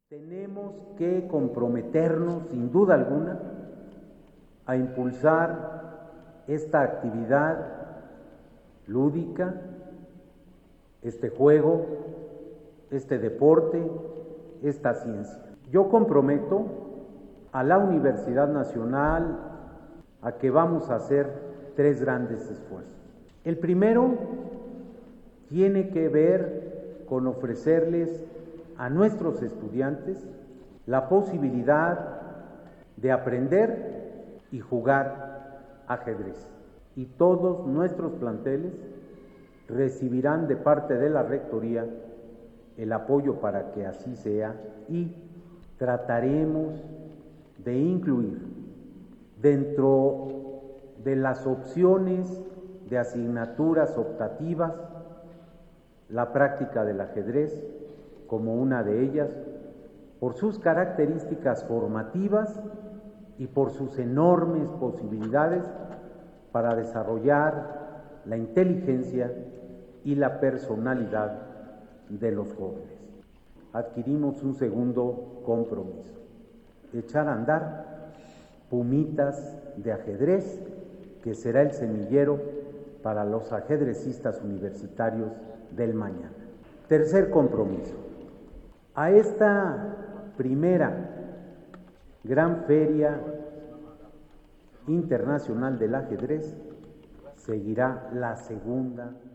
Tenemos que comprometernos, sin duda alguna, a impulsar esta actividad lúdica, este juego, este deporte, esta ciencia. Yo comprometo a la Universidad Nacional a que vamos a hacer 3 grandes esfuerzos. El primero tiene que ver con ofrecerles a nuestros estudiantes la posibilidad de aprender y jugar ajedrez. Y todos nuestros planteles recibirán de parte de la Rectoría el apoyo para que así sea y trataremos de incluir dentro de las opciones de asignaturas optativas la práctica del ajedrez como una de ellas, por sus características formativas y por sus enormes posibilidades para desarrollar la inteligencia y la personalidad de los jóvenes. Adquirimos un segundo compromiso: echar a andar Pumitas de Ajedrez, que será el semillero para los ajedrecistas universitarios del mañana. Tercer compromiso: a esta primera gran feria internacional del ajedrez seguirá la segunda